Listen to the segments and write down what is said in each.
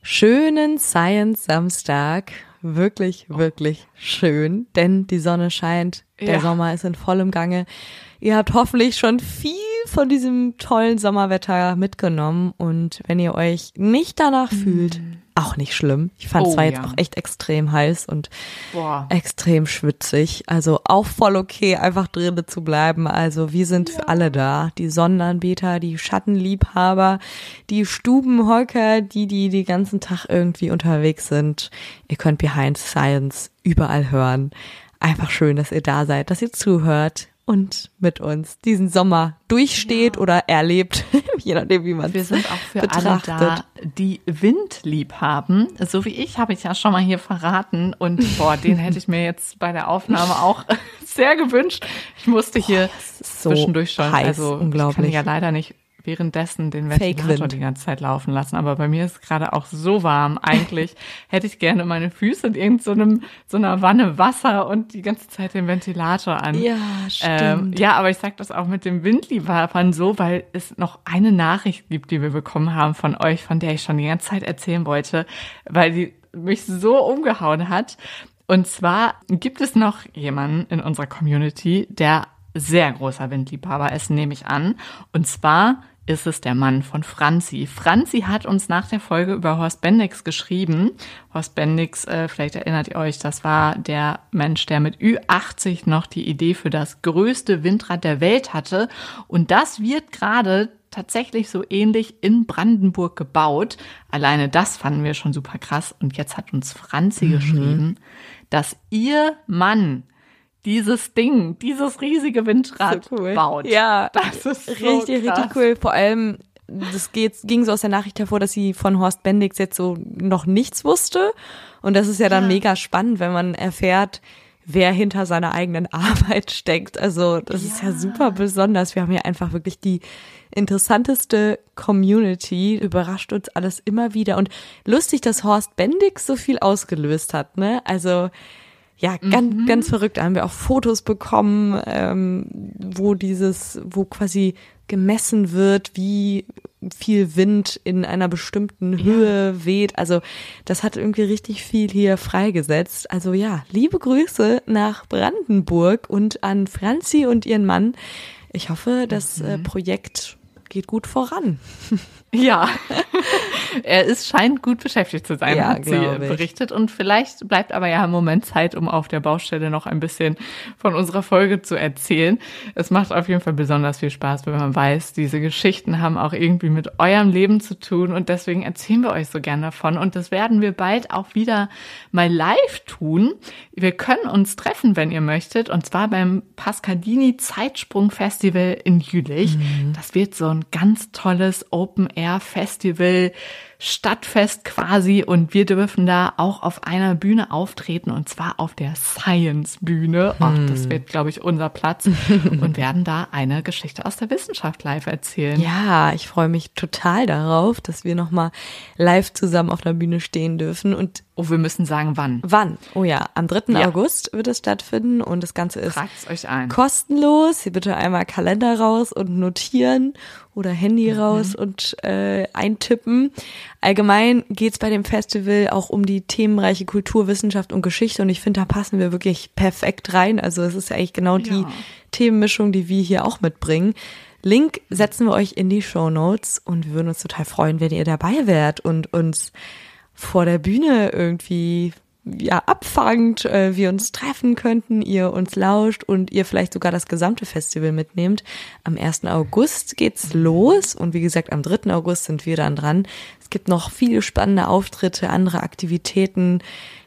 schönen Science-Samstag. Wirklich, wirklich schön, denn die Sonne scheint, der Sommer ist in vollem Gange. Ihr habt hoffentlich schon viel von diesem tollen Sommerwetter mitgenommen und wenn ihr euch nicht danach fühlt, auch nicht schlimm. Ich fand es zwar jetzt auch echt extrem heiß und extrem schwitzig, also auch voll okay, einfach drinnen zu bleiben. Also wir sind für alle da, die Sonnenanbeter, die Schattenliebhaber, die Stubenhocker, die ganzen Tag irgendwie unterwegs sind. Ihr könnt Behind Science überall hören. Einfach schön, dass ihr da seid, dass ihr zuhört und mit uns diesen Sommer durchsteht oder erlebt, je nachdem, wie man es betrachtet. Wir sind auch für alle da, die Wind lieb haben. So wie ich, habe ich ja schon mal hier verraten. Und den hätte ich mir jetzt bei der Aufnahme auch sehr gewünscht. Ich musste hier zwischendurch schon, heiß, also unglaublich. Ich kann ja leider nicht währenddessen den Ventilator die ganze Zeit laufen lassen. Aber bei mir ist es gerade auch so warm. Eigentlich hätte ich gerne meine Füße in so einer Wanne Wasser und die ganze Zeit den Ventilator an. Ja, stimmt. Aber ich sage das auch mit dem Windliebhabern so, weil es noch eine Nachricht gibt, die wir bekommen haben von euch, von der ich schon die ganze Zeit erzählen wollte, weil die mich so umgehauen hat. Und zwar gibt es noch jemanden in unserer Community, der sehr großer Windliebhaber ist, nehme ich an. Und zwar ist es der Mann von Franzi. Franzi hat uns nach der Folge über Horst Bendix geschrieben. Horst Bendix, vielleicht erinnert ihr euch, das war der Mensch, der mit Ü80 noch die Idee für das größte Windrad der Welt hatte. Und das wird gerade tatsächlich so ähnlich in Brandenburg gebaut. Alleine das fanden wir schon super krass. Und jetzt hat uns Franzi geschrieben, dass ihr Mann dieses riesige Windrad so cool. baut. Ja, das ist so richtig cool. Vor allem, das ging so aus der Nachricht hervor, dass sie von Horst Bendix jetzt so noch nichts wusste. Und das ist ja dann mega spannend, wenn man erfährt, wer hinter seiner eigenen Arbeit steckt. Also das ist ja super besonders. Wir haben ja einfach wirklich die interessanteste Community. Überrascht uns alles immer wieder. Und lustig, dass Horst Bendix so viel ausgelöst hat, ne? Also ja, ganz verrückt. Da haben wir auch Fotos bekommen, wo quasi gemessen wird, wie viel Wind in einer bestimmten Höhe weht. Also das hat irgendwie richtig viel hier freigesetzt. Also ja, liebe Grüße nach Brandenburg und an Franzi und ihren Mann. Ich hoffe, das Projekt geht gut voran. Ja, scheint gut beschäftigt zu sein, hat sie berichtet. Und vielleicht bleibt aber ja im Moment Zeit, um auf der Baustelle noch ein bisschen von unserer Folge zu erzählen. Es macht auf jeden Fall besonders viel Spaß, wenn man weiß, diese Geschichten haben auch irgendwie mit eurem Leben zu tun. Und deswegen erzählen wir euch so gern davon. Und das werden wir bald auch wieder mal live tun. Wir können uns treffen, wenn ihr möchtet. Und zwar beim Pascadini Zeitsprung Festival in Jülich. Das wird so ein ganz tolles Open-Air-Festival, Stadtfest quasi, und wir dürfen da auch auf einer Bühne auftreten, und zwar auf der Science-Bühne. Das wird, glaube ich, unser Platz und werden da eine Geschichte aus der Wissenschaft live erzählen. Ja, ich freue mich total darauf, dass wir nochmal live zusammen auf der Bühne stehen dürfen. Und wir müssen sagen, wann. Wann? Oh ja, am 3. August wird es stattfinden und das Ganze ist Tragt's euch ein. Kostenlos. Hier bitte einmal Kalender raus und notieren oder Handy raus und eintippen. Allgemein geht's bei dem Festival auch um die Themenbereiche Kultur, Wissenschaft und Geschichte, und ich finde, da passen wir wirklich perfekt rein. Also es ist ja eigentlich genau die Themenmischung, die wir hier auch mitbringen. Link setzen wir euch in die Shownotes und wir würden uns total freuen, wenn ihr dabei wärt und uns vor der Bühne irgendwie abfangt, wir uns treffen könnten, ihr uns lauscht und ihr vielleicht sogar das gesamte Festival mitnehmt. Am 1. August geht's los und wie gesagt, am 3. August sind wir dann dran. Es gibt noch viele spannende Auftritte, andere Aktivitäten,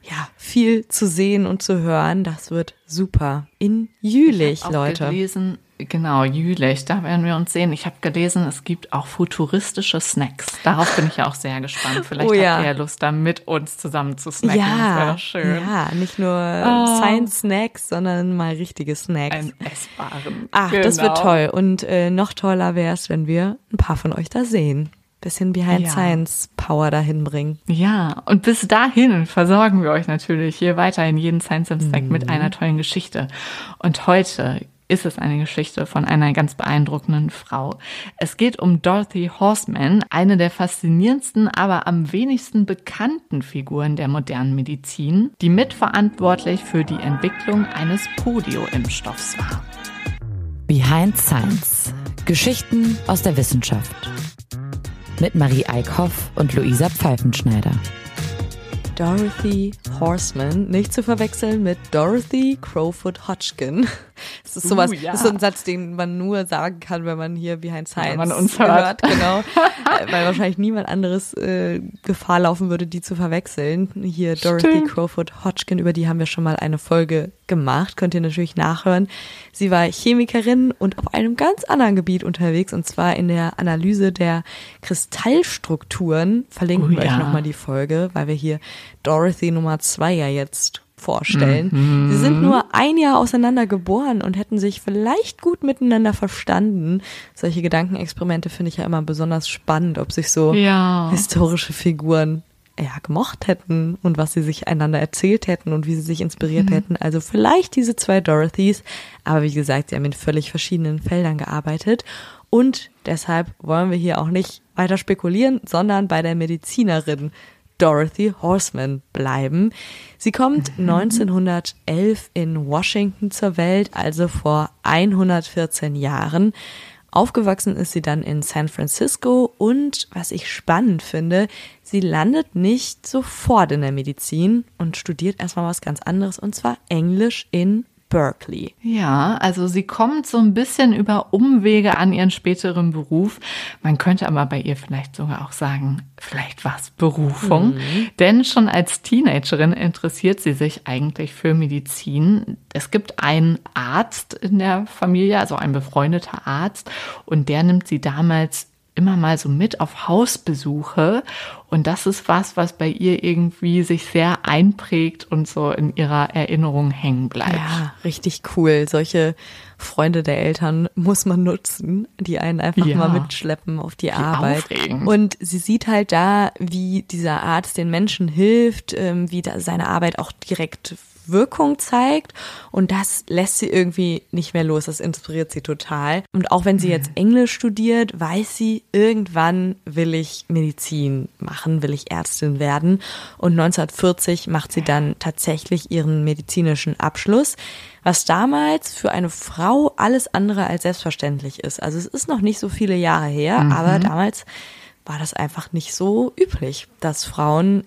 viel zu sehen und zu hören. Das wird super. In Jülich, Leute. Gelesen, genau, Jülich, da werden wir uns sehen. Ich habe gelesen, es gibt auch futuristische Snacks. Darauf bin ich ja auch sehr gespannt. Vielleicht habt ihr ja Lust, da mit uns zusammen zu snacken. Das wäre doch schön. Ja, nicht nur Science-Snacks, sondern mal richtige Snacks. Ein essbaren. Ach, das wird toll. Und noch toller wäre es, wenn wir ein paar von euch da sehen. Bisschen Behind Science Power dahin bringen. Ja, und bis dahin versorgen wir euch natürlich hier weiterhin jeden Science Samstag mit einer tollen Geschichte. Und heute ist es eine Geschichte von einer ganz beeindruckenden Frau. Es geht um Dorothy Horseman, eine der faszinierendsten, aber am wenigsten bekannten Figuren der modernen Medizin, die mitverantwortlich für die Entwicklung eines Polio-Impfstoffs war. Behind Science. Geschichten aus der Wissenschaft. Mit Marie Eickhoff und Luisa Pfeifenschneider. Dorothy Horseman, nicht zu verwechseln mit Dorothy Crowfoot Hodgkin. Das ist sowas, ja. Das ist so ein Satz, den man nur sagen kann, wenn man hier Behind Science wenn man uns hört. Genau. Weil wahrscheinlich niemand anderes Gefahr laufen würde, die zu verwechseln. Hier Dorothy Crowfoot Hodgkin, über die haben wir schon mal eine Folge gemacht, könnt ihr natürlich nachhören. Sie war Chemikerin und auf einem ganz anderen Gebiet unterwegs, und zwar in der Analyse der Kristallstrukturen. Verlinken wir euch nochmal die Folge, weil wir hier Dorothy Nummer 2 ja jetzt vorstellen. Sie sind nur ein Jahr auseinander geboren und hätten sich vielleicht gut miteinander verstanden. Solche Gedankenexperimente finde ich ja immer besonders spannend, ob sich so historische Figuren gemocht hätten und was sie sich einander erzählt hätten und wie sie sich inspiriert hätten. Also vielleicht diese zwei Dorothys, aber wie gesagt, sie haben in völlig verschiedenen Feldern gearbeitet, und deshalb wollen wir hier auch nicht weiter spekulieren, sondern bei der Medizinerin Dorothy Horseman bleiben. Sie kommt 1911 in Washington zur Welt, also vor 114 Jahren. Aufgewachsen ist sie dann in San Francisco, und was ich spannend finde, sie landet nicht sofort in der Medizin und studiert erstmal was ganz anderes, und zwar Englisch in Berkeley. Ja, also sie kommt so ein bisschen über Umwege an ihren späteren Beruf. Man könnte aber bei ihr vielleicht sogar auch sagen, vielleicht war es Berufung. Denn schon als Teenagerin interessiert sie sich eigentlich für Medizin. Es gibt einen Arzt in der Familie, also ein befreundeter Arzt, und der nimmt sie damals immer mal so mit auf Hausbesuche, und das ist was bei ihr irgendwie sich sehr einprägt und so in ihrer Erinnerung hängen bleibt. Ja, richtig cool. Solche Freunde der Eltern muss man nutzen, die einen einfach mal mitschleppen auf die Arbeit. Aufregend. Und sie sieht halt da, wie dieser Arzt den Menschen hilft, wie da seine Arbeit auch direkt Wirkung zeigt, und das lässt sie irgendwie nicht mehr los, das inspiriert sie total. Und auch wenn sie jetzt Englisch studiert, weiß sie, irgendwann will ich Medizin machen, will ich Ärztin werden, und 1940 macht sie dann tatsächlich ihren medizinischen Abschluss, was damals für eine Frau alles andere als selbstverständlich ist. Also es ist noch nicht so viele Jahre her, aber damals war das einfach nicht so üblich, dass Frauen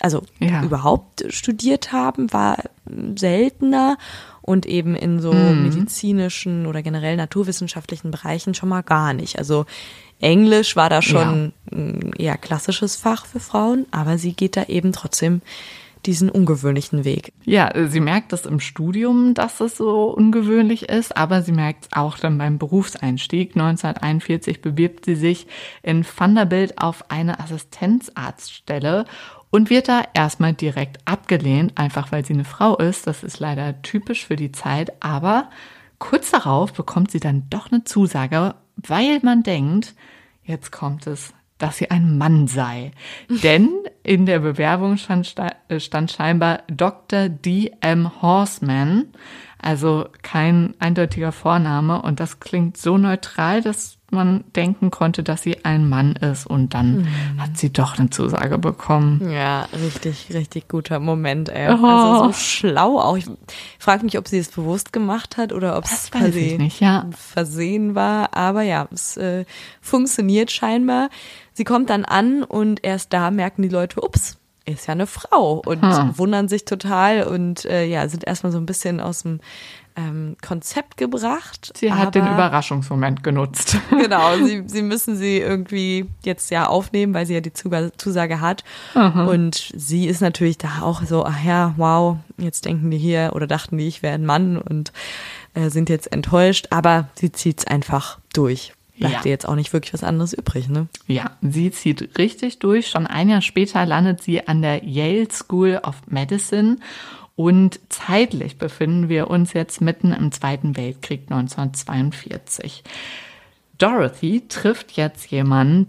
überhaupt studiert haben, war seltener, und eben in so medizinischen oder generell naturwissenschaftlichen Bereichen schon mal gar nicht. Also Englisch war da schon ein eher klassisches Fach für Frauen, aber sie geht da eben trotzdem diesen ungewöhnlichen Weg. Ja, sie merkt das im Studium, dass es so ungewöhnlich ist, aber sie merkt es auch dann beim Berufseinstieg. 1941 bewirbt sie sich in Vanderbilt auf eine Assistenzarztstelle und wird da erstmal direkt abgelehnt, einfach weil sie eine Frau ist. Das ist leider typisch für die Zeit, aber kurz darauf bekommt sie dann doch eine Zusage, weil man denkt, jetzt kommt es, dass sie ein Mann sei. Denn in der Bewerbung stand scheinbar Dr. D.M. Horseman, also kein eindeutiger Vorname. Und das klingt so neutral, dass man denken konnte, dass sie ein Mann ist. Und dann hat sie doch eine Zusage bekommen. Ja, richtig, richtig guter Moment, ey. Also so schlau auch. Ich frage mich, ob sie es bewusst gemacht hat oder ob es Versehen war. Aber ja, es funktioniert scheinbar. Sie kommt dann an, und erst da merken die Leute, ups, ist ja eine Frau, und wundern sich total und sind erstmal so ein bisschen aus dem Konzept gebracht. Sie hat den Überraschungsmoment genutzt. Genau, sie müssen sie irgendwie jetzt aufnehmen, weil sie ja die Zusage hat. Und sie ist natürlich da auch so, ach ja, wow, jetzt denken die hier oder dachten die, ich wäre ein Mann, und sind jetzt enttäuscht, aber sie zieht's einfach durch. Bleibt ihr jetzt auch nicht wirklich was anderes übrig, ne? Ja, sie zieht richtig durch. Schon ein Jahr später landet sie an der Yale School of Medicine, und zeitlich befinden wir uns jetzt mitten im Zweiten Weltkrieg 1942. Dorothy trifft jetzt jemanden, der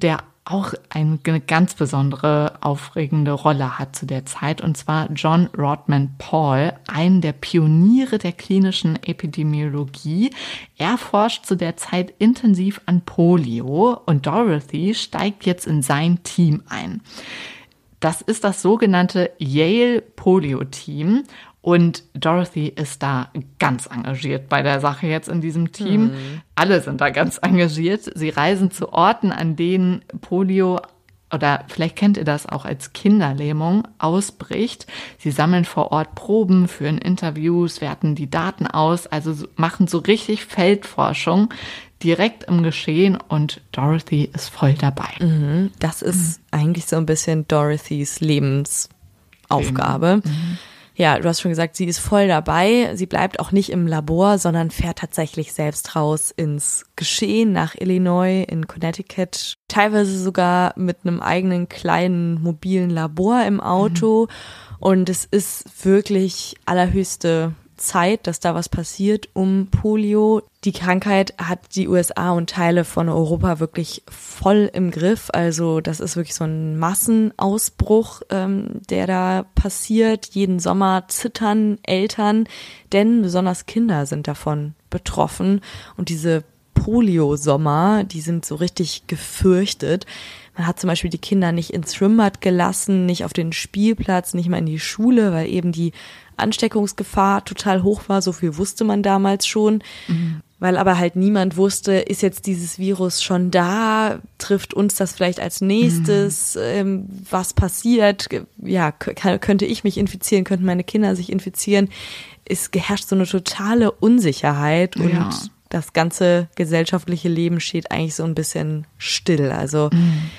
auch eine ganz besondere, aufregende Rolle hat zu der Zeit, und zwar John Rodman Paul, einen der Pioniere der klinischen Epidemiologie. Er forscht zu der Zeit intensiv an Polio und Dorothy steigt jetzt in sein Team ein. Das ist das sogenannte Yale Polio Team. Und Dorothy ist da ganz engagiert bei der Sache jetzt in diesem Team. Alle sind da ganz engagiert. Sie reisen zu Orten, an denen Polio, oder vielleicht kennt ihr das auch als Kinderlähmung, ausbricht. Sie sammeln vor Ort Proben, führen Interviews, werten die Daten aus, also machen so richtig Feldforschung direkt im Geschehen, und Dorothy ist voll dabei. Das ist eigentlich so ein bisschen Dorothys Lebensaufgabe. Ja, du hast schon gesagt, sie ist voll dabei. Sie bleibt auch nicht im Labor, sondern fährt tatsächlich selbst raus ins Geschehen nach Illinois, in Connecticut. Teilweise sogar mit einem eigenen kleinen mobilen Labor im Auto. Und es ist wirklich allerhöchste Zeit, dass da was passiert um Polio. Die Krankheit hat die USA und Teile von Europa wirklich voll im Griff. Also das ist wirklich so ein Massenausbruch, der da passiert. Jeden Sommer zittern Eltern, denn besonders Kinder sind davon betroffen. Und diese Polio-Sommer, die sind so richtig gefürchtet. Man hat zum Beispiel die Kinder nicht ins Schwimmbad gelassen, nicht auf den Spielplatz, nicht mal in die Schule, weil eben die Ansteckungsgefahr total hoch war. So viel wusste man damals schon. Weil aber halt niemand wusste, ist jetzt dieses Virus schon da? Trifft uns das vielleicht als nächstes? Was passiert? Ja, könnte ich mich infizieren? Könnten meine Kinder sich infizieren? Es herrscht so eine totale Unsicherheit und das ganze gesellschaftliche Leben steht eigentlich so ein bisschen still. Also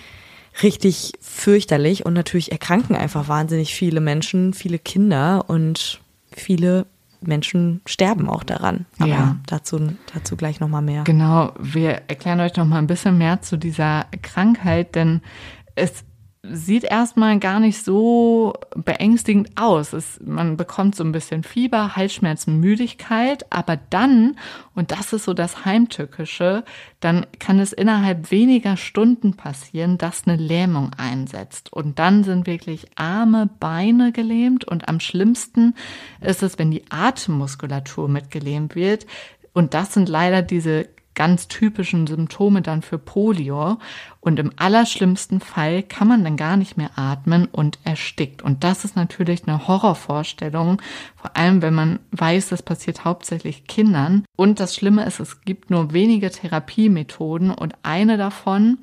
richtig fürchterlich, und natürlich erkranken einfach wahnsinnig viele Menschen, viele Kinder, und viele Menschen sterben auch daran. Aber dazu gleich nochmal mehr. Genau, wir erklären euch noch mal ein bisschen mehr zu dieser Krankheit, denn es sieht erstmal gar nicht so beängstigend aus. Man bekommt so ein bisschen Fieber, Halsschmerzen, Müdigkeit, aber dann, und das ist so das Heimtückische, dann kann es innerhalb weniger Stunden passieren, dass eine Lähmung einsetzt. Und dann sind wirklich Arme, Beine gelähmt, und am schlimmsten ist es, wenn die Atemmuskulatur mitgelähmt wird. Und das sind leider diese ganz typischen Symptome dann für Polio, und im allerschlimmsten Fall kann man dann gar nicht mehr atmen und erstickt. Und das ist natürlich eine Horrorvorstellung, vor allem wenn man weiß, das passiert hauptsächlich Kindern. Und das Schlimme ist, es gibt nur wenige Therapiemethoden, und eine davon,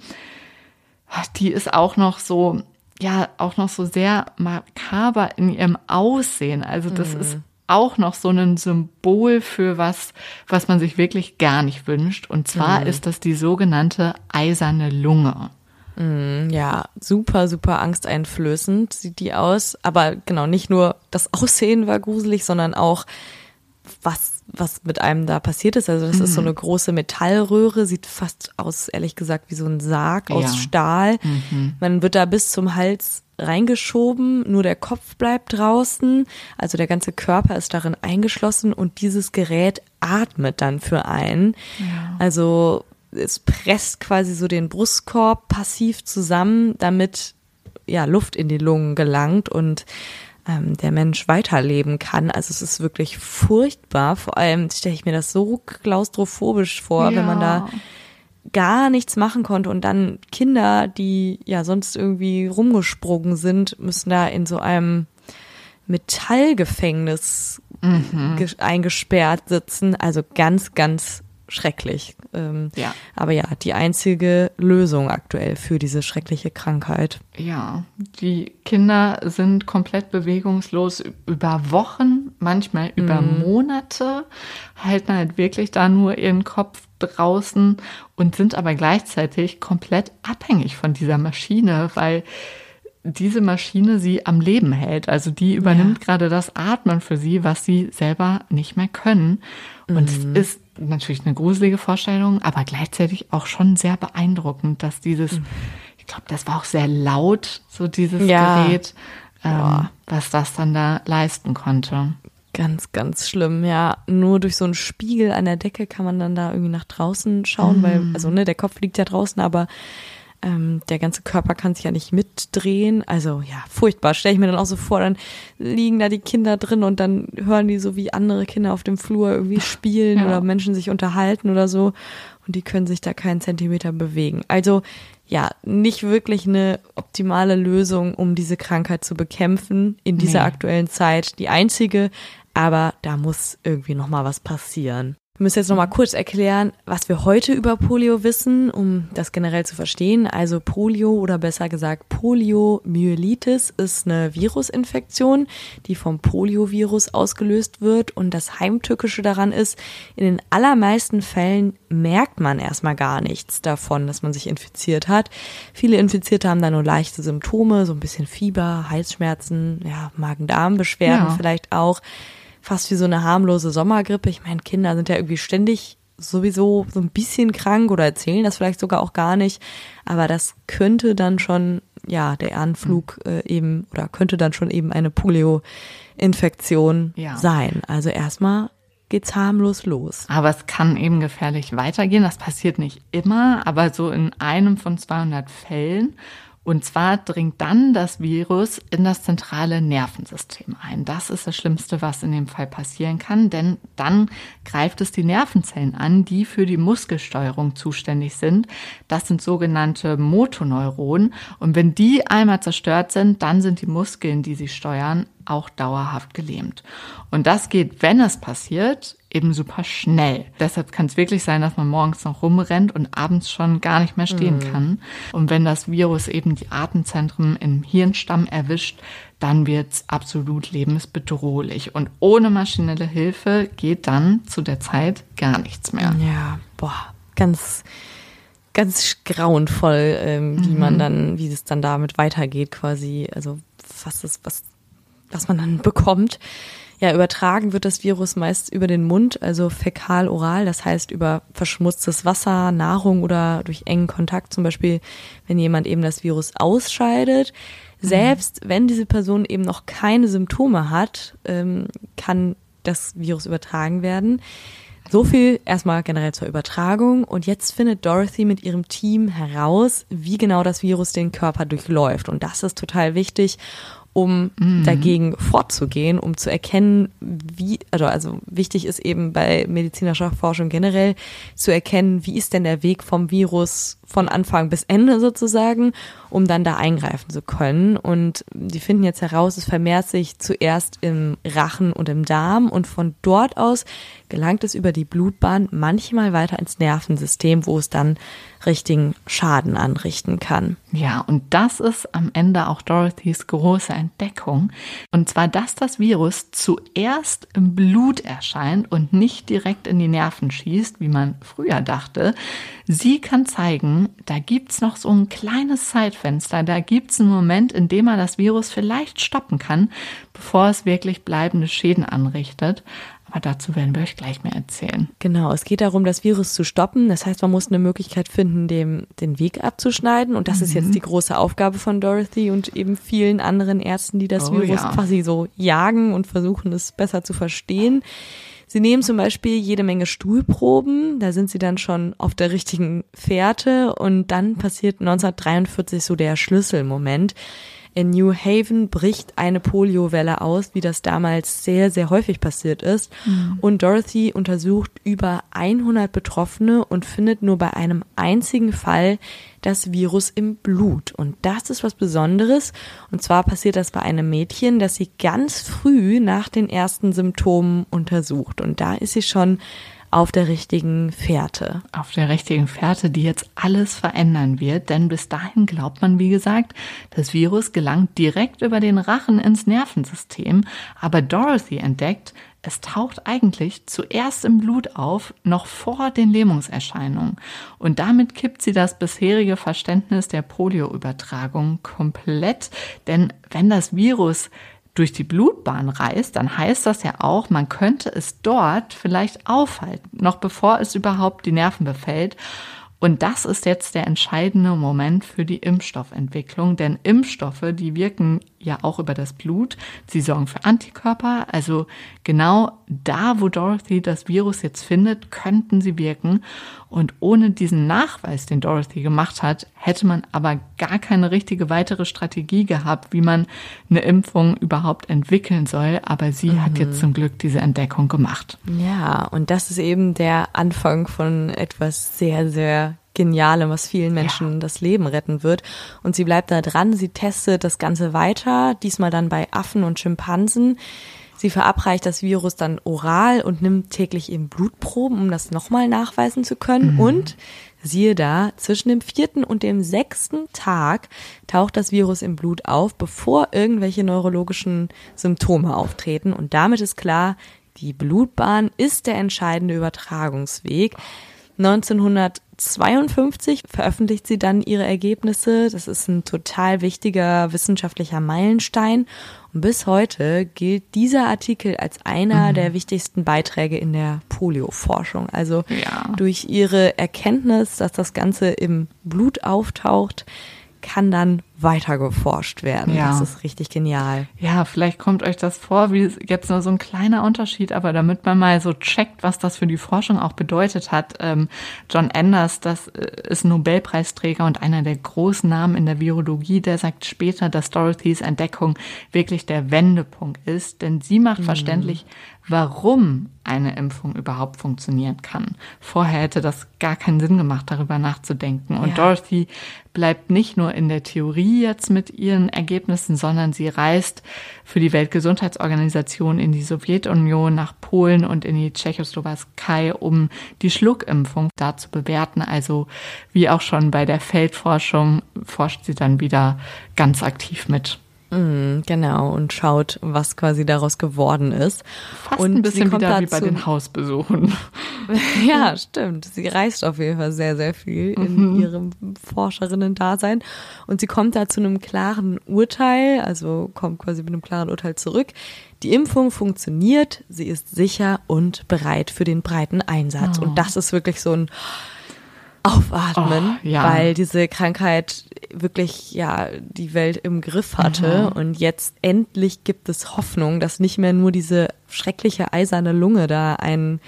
die ist auch noch so sehr makaber in ihrem Aussehen. Also das ist auch noch so ein Symbol für was man sich wirklich gar nicht wünscht. Und zwar ist das die sogenannte eiserne Lunge. Ja, super, super angsteinflößend sieht die aus. Aber genau, nicht nur das Aussehen war gruselig, sondern auch, was mit einem da passiert ist. Also das ist so eine große Metallröhre, sieht fast aus, ehrlich gesagt, wie so ein Sarg aus Stahl. Man wird da bis zum Hals reingeschoben, nur der Kopf bleibt draußen, also der ganze Körper ist darin eingeschlossen, und dieses Gerät atmet dann für einen. Ja. Also es presst quasi so den Brustkorb passiv zusammen, damit Luft in die Lungen gelangt und der Mensch weiterleben kann. Also es ist wirklich furchtbar. Vor allem stelle ich mir das so klaustrophobisch vor, wenn man da gar nichts machen konnte, und dann Kinder, die ja sonst irgendwie rumgesprungen sind, müssen da in so einem Metallgefängnis eingesperrt sitzen. Also ganz, ganz schrecklich. Aber die einzige Lösung aktuell für diese schreckliche Krankheit. Ja, die Kinder sind komplett bewegungslos über Wochen, manchmal über Monate, halten halt wirklich da nur ihren Kopf draußen und sind aber gleichzeitig komplett abhängig von dieser Maschine, weil diese Maschine sie am Leben hält. Also die übernimmt gerade das Atmen für sie, was sie selber nicht mehr können. Und es ist natürlich eine gruselige Vorstellung, aber gleichzeitig auch schon sehr beeindruckend, dass dieses, ich glaube, das war auch sehr laut, so dieses Gerät, was das dann da leisten konnte. Ganz, ganz schlimm, ja. Nur durch so einen Spiegel an der Decke kann man dann da irgendwie nach draußen schauen, weil, also der Kopf liegt ja draußen, aber Der ganze Körper kann sich ja nicht mitdrehen. Also ja, furchtbar. Stelle ich mir dann auch so vor, dann liegen da die Kinder drin und dann hören die so, wie andere Kinder auf dem Flur irgendwie spielen oder Menschen sich unterhalten oder so. Und die können sich da keinen Zentimeter bewegen. Also ja, nicht wirklich eine optimale Lösung, um diese Krankheit zu bekämpfen in dieser aktuellen Zeit. Die einzige, aber da muss irgendwie nochmal was passieren. Wir müssen jetzt nochmal kurz erklären, was wir heute über Polio wissen, um das generell zu verstehen. Also Polio oder besser gesagt Poliomyelitis ist eine Virusinfektion, die vom Poliovirus ausgelöst wird. Und das Heimtückische daran ist, in den allermeisten Fällen merkt man erstmal gar nichts davon, dass man sich infiziert hat. Viele Infizierte haben da nur leichte Symptome, so ein bisschen Fieber, Halsschmerzen, ja, Magen-Darm-Beschwerden vielleicht auch. Fast wie so eine harmlose Sommergrippe. Ich meine, Kinder sind ja irgendwie ständig sowieso so ein bisschen krank oder erzählen das vielleicht sogar auch gar nicht. Aber das könnte dann schon, ja, der Anflug eben oder könnte dann schon eben eine Polio-Infektion sein. Also erstmal geht's harmlos los. Aber es kann eben gefährlich weitergehen. Das passiert nicht immer, aber so in einem von 200 Fällen. Und zwar dringt dann das Virus in das zentrale Nervensystem ein. Das ist das Schlimmste, was in dem Fall passieren kann, denn dann greift es die Nervenzellen an, die für die Muskelsteuerung zuständig sind. Das sind sogenannte Motoneuronen. Und wenn die einmal zerstört sind, dann sind die Muskeln, die sie steuern, auch dauerhaft gelähmt. Und das geht, wenn es passiert, eben super schnell. Deshalb kann es wirklich sein, dass man morgens noch rumrennt und abends schon gar nicht mehr stehen kann. Und wenn das Virus eben die Atemzentren im Hirnstamm erwischt, dann wird es absolut lebensbedrohlich. Und ohne maschinelle Hilfe geht dann zu der Zeit gar nichts mehr. Ja, ganz grauenvoll, wie es dann damit weitergeht quasi. Also was man dann bekommt. Ja, übertragen wird das Virus meist über den Mund, also fäkal-oral, das heißt über verschmutztes Wasser, Nahrung oder durch engen Kontakt, zum Beispiel, wenn jemand eben das Virus ausscheidet. Selbst wenn diese Person eben noch keine Symptome hat, kann das Virus übertragen werden. So viel erstmal generell zur Übertragung. Und jetzt findet Dorothy mit ihrem Team heraus, wie genau das Virus den Körper durchläuft. Und das ist total wichtig, um dagegen vorzugehen, um zu erkennen, also wichtig ist eben bei medizinischer Forschung generell zu erkennen, wie ist denn der Weg vom Virus von Anfang bis Ende sozusagen, um dann da eingreifen zu können. Und die finden jetzt heraus, es vermehrt sich zuerst im Rachen und im Darm und von dort aus gelangt es über die Blutbahn manchmal weiter ins Nervensystem, wo es dann richtigen Schaden anrichten kann. Ja, und das ist am Ende auch Dorothys große Entdeckung. Und zwar, dass das Virus zuerst im Blut erscheint und nicht direkt in die Nerven schießt, wie man früher dachte. Sie kann zeigen, da gibt's noch so ein kleines Zeitfenster, da gibt's einen Moment, in dem man das Virus vielleicht stoppen kann, bevor es wirklich bleibende Schäden anrichtet. Aber dazu werden wir euch gleich mehr erzählen. Genau, es geht darum, das Virus zu stoppen. Das heißt, man muss eine Möglichkeit finden, dem den Weg abzuschneiden. Und das ist jetzt die große Aufgabe von Dorothy und eben vielen anderen Ärzten, die das Virus quasi so jagen und versuchen, es besser zu verstehen. Sie nehmen zum Beispiel jede Menge Stuhlproben, da sind sie dann schon auf der richtigen Fährte und dann passiert 1943 so der Schlüsselmoment. In New Haven bricht eine Poliowelle aus, wie das damals sehr, sehr häufig passiert ist. Und Dorothy untersucht über 100 Betroffene und findet nur bei einem einzigen Fall das Virus im Blut. Und das ist was Besonderes. Und zwar passiert das bei einem Mädchen, das sie ganz früh nach den ersten Symptomen untersucht. Und da ist sie schon auf der richtigen Fährte. Auf der richtigen Fährte, die jetzt alles verändern wird, denn bis dahin glaubt man, wie gesagt, das Virus gelangt direkt über den Rachen ins Nervensystem, aber Dorothy entdeckt, es taucht eigentlich zuerst im Blut auf, noch vor den Lähmungserscheinungen. Und damit kippt sie das bisherige Verständnis der Polioübertragung komplett, denn wenn das Virus durch die Blutbahn reist, dann heißt das ja auch, man könnte es dort vielleicht aufhalten, noch bevor es überhaupt die Nerven befällt. Und das ist jetzt der entscheidende Moment für die Impfstoffentwicklung, denn Impfstoffe, die wirken ja auch über das Blut. Sie sorgen für Antikörper, also genau da, wo Dorothy das Virus jetzt findet, könnten sie wirken. Und ohne diesen Nachweis, den Dorothy gemacht hat, hätte man aber gar keine richtige weitere Strategie gehabt, wie man eine Impfung überhaupt entwickeln soll. Aber sie hat jetzt zum Glück diese Entdeckung gemacht. Ja, und das ist eben der Anfang von etwas sehr, sehr Genialem, was vielen Menschen das Leben retten wird. Und sie bleibt da dran, sie testet das Ganze weiter, diesmal dann bei Affen und Schimpansen. Sie verabreicht das Virus dann oral und nimmt täglich eben Blutproben, um das nochmal nachweisen zu können. Und siehe da, zwischen dem 4. und dem 6. Tag taucht das Virus im Blut auf, bevor irgendwelche neurologischen Symptome auftreten. Und damit ist klar, die Blutbahn ist der entscheidende Übertragungsweg. 1952 veröffentlicht sie dann ihre Ergebnisse. Das ist ein total wichtiger wissenschaftlicher Meilenstein. Und bis heute gilt dieser Artikel als einer der wichtigsten Beiträge in der Polio-Forschung. Also durch ihre Erkenntnis, dass das Ganze im Blut auftaucht, kann dann weiter geforscht werden. Ja. Das ist richtig genial. Ja, vielleicht kommt euch das vor wie jetzt nur so ein kleiner Unterschied, aber damit man mal so checkt, was das für die Forschung auch bedeutet hat. John Enders, das ist Nobelpreisträger und einer der großen Namen in der Virologie, der sagt später, dass Dorothys Entdeckung wirklich der Wendepunkt ist, denn sie macht verständlich, warum eine Impfung überhaupt funktionieren kann. Vorher hätte das gar keinen Sinn gemacht, darüber nachzudenken. Und Dorothy bleibt nicht nur in der Theorie jetzt mit ihren Ergebnissen, sondern sie reist für die Weltgesundheitsorganisation in die Sowjetunion, nach Polen und in die Tschechoslowakei, um die Schluckimpfung da zu bewerten. Also wie auch schon bei der Feldforschung forscht sie dann wieder ganz aktiv mit. Genau, und schaut, was quasi daraus geworden ist. Fast und ein bisschen wieder wie bei den Hausbesuchen. Ja, stimmt. Sie reist auf jeden Fall sehr, sehr viel in ihrem Forscherinnen-Dasein. Und sie kommt da zu einem klaren Urteil, also kommt quasi mit einem klaren Urteil zurück. Die Impfung funktioniert, sie ist sicher und bereit für den breiten Einsatz. Und das ist wirklich so ein Aufatmen, weil diese Krankheit wirklich die Welt im Griff hatte und jetzt endlich gibt es Hoffnung, dass nicht mehr nur diese schreckliche eiserne Lunge da einen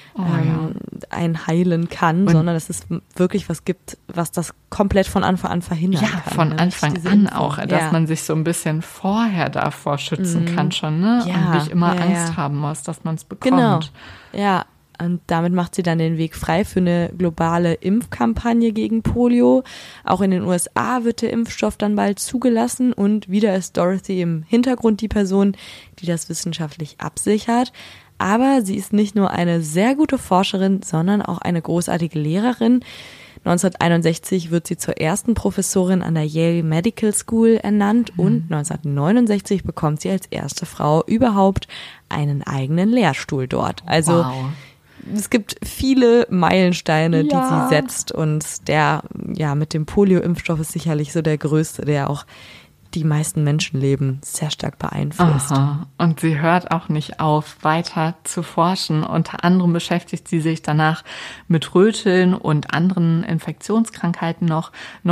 heilen kann, sondern dass es wirklich was gibt, was das komplett von Anfang an verhindern kann. Ja, von Anfang an auch, dass man sich so ein bisschen vorher davor schützen kann schon, ne? Und nicht immer Angst haben muss, dass man es bekommt. Genau, ja. Und damit macht sie dann den Weg frei für eine globale Impfkampagne gegen Polio. Auch in den USA wird der Impfstoff dann bald zugelassen und wieder ist Dorothy im Hintergrund die Person, die das wissenschaftlich absichert. Aber sie ist nicht nur eine sehr gute Forscherin, sondern auch eine großartige Lehrerin. 1961 wird sie zur ersten Professorin an der Yale Medical School ernannt und 1969 bekommt sie als erste Frau überhaupt einen eigenen Lehrstuhl dort. Also es gibt viele Meilensteine, die sie setzt und der mit dem Polio-Impfstoff ist sicherlich so der größte, der auch die meisten Menschenleben sehr stark beeinflusst. Aha. Und sie hört auch nicht auf, weiter zu forschen. Unter anderem beschäftigt sie sich danach mit Röteln und anderen Infektionskrankheiten noch.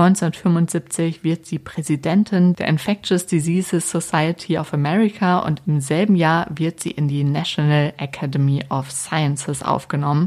1975 wird sie Präsidentin der Infectious Diseases Society of America und im selben Jahr wird sie in die National Academy of Sciences aufgenommen.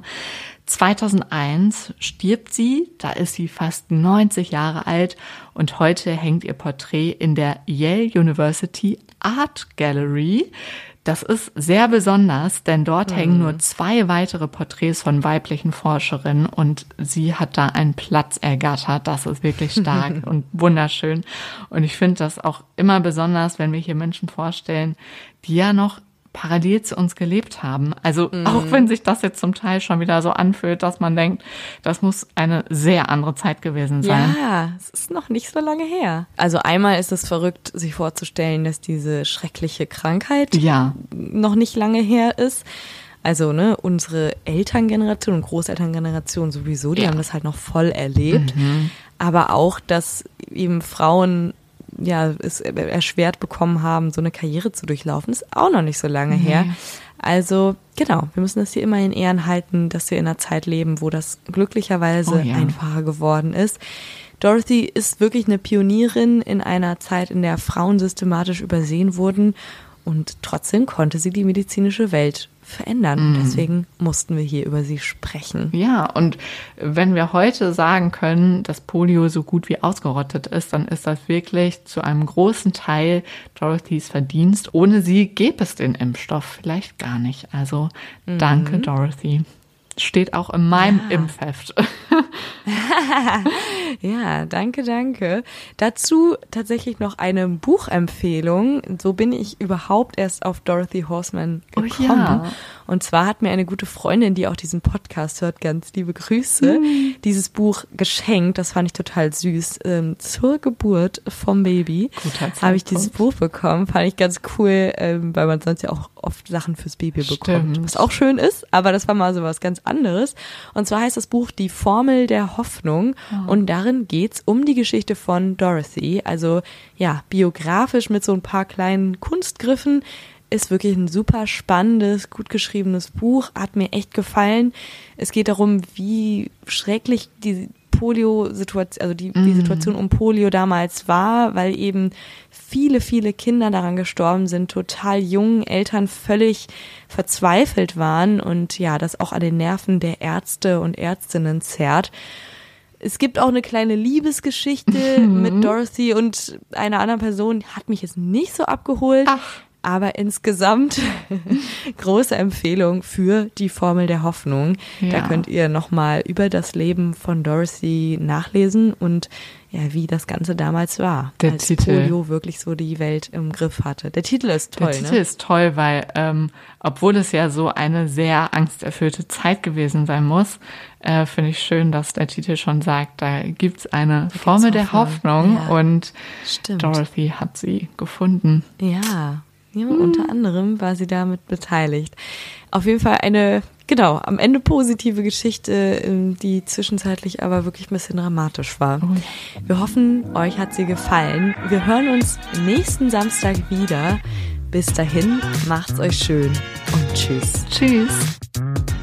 2001 stirbt sie, da ist sie fast 90 Jahre alt und heute hängt ihr Porträt in der Yale University Art Gallery. Das ist sehr besonders, denn dort hängen nur 2 weitere Porträts von weiblichen Forscherinnen und sie hat da einen Platz ergattert. Das ist wirklich stark und wunderschön. Und ich finde das auch immer besonders, wenn wir hier Menschen vorstellen, die ja noch parallel zu uns gelebt haben. Also auch wenn sich das jetzt zum Teil schon wieder so anfühlt, dass man denkt, das muss eine sehr andere Zeit gewesen sein. Ja, es ist noch nicht so lange her. Also einmal ist es verrückt, sich vorzustellen, dass diese schreckliche Krankheit noch nicht lange her ist. Also unsere Elterngeneration und Großelterngeneration sowieso, die haben das halt noch voll erlebt. Aber auch, dass eben Frauen es erschwert bekommen haben, so eine Karriere zu durchlaufen, ist auch noch nicht so lange her. Also genau, wir müssen das hier immer in Ehren halten, dass wir in einer Zeit leben, wo das glücklicherweise einfacher geworden ist. Dorothy ist wirklich eine Pionierin in einer Zeit, in der Frauen systematisch übersehen wurden und trotzdem konnte sie die medizinische Welt verändern. Deswegen mussten wir hier über sie sprechen. Ja, und wenn wir heute sagen können, dass Polio so gut wie ausgerottet ist, dann ist das wirklich zu einem großen Teil Dorothys Verdienst. Ohne sie gäbe es den Impfstoff vielleicht gar nicht. Also danke, Dorothy. Steht auch in meinem Impfheft. Ja, danke. Dazu tatsächlich noch eine Buchempfehlung. So bin ich überhaupt erst auf Dorothy Horseman gekommen. Oh ja. Und zwar hat mir eine gute Freundin, die auch diesen Podcast hört, ganz liebe Grüße, dieses Buch geschenkt. Das fand ich total süß. Zur Geburt vom Baby habe ich dieses Buch bekommen. Fand ich ganz cool, weil man sonst ja auch oft Sachen fürs Baby bekommt. Was auch schön ist, aber das war mal so was ganz anderes. Und zwar heißt das Buch Die Formel der Hoffnung. Und darin geht's um die Geschichte von Dorothy. Also ja, biografisch mit so ein paar kleinen Kunstgriffen. Ist wirklich ein super spannendes, gut geschriebenes Buch. Hat mir echt gefallen. Es geht darum, wie schrecklich die Polio-Situation, also die Situation um Polio damals war, weil eben viele Kinder daran gestorben sind, total jungen Eltern völlig verzweifelt waren und ja, das auch an den Nerven der Ärzte und Ärztinnen zerrt. Es gibt auch eine kleine Liebesgeschichte mit Dorothy und einer anderen Person, hat mich jetzt nicht so abgeholt. Aber insgesamt große Empfehlung für Die Formel der Hoffnung. Ja. Da könnt ihr nochmal über das Leben von Dorothy nachlesen und ja, wie das Ganze damals war, als Polio wirklich so die Welt im Griff hatte. Der Titel ist toll, Der Titel ist toll, weil obwohl es ja so eine sehr angsterfüllte Zeit gewesen sein muss, finde ich schön, dass der Titel schon sagt, da gibt's eine Formel der Hoffnung und Dorothy hat sie gefunden. Ja, unter anderem war sie damit beteiligt. Auf jeden Fall eine, am Ende positive Geschichte, die zwischenzeitlich aber wirklich ein bisschen dramatisch war. Wir hoffen, euch hat sie gefallen. Wir hören uns nächsten Samstag wieder. Bis dahin, macht's euch schön und tschüss. Tschüss.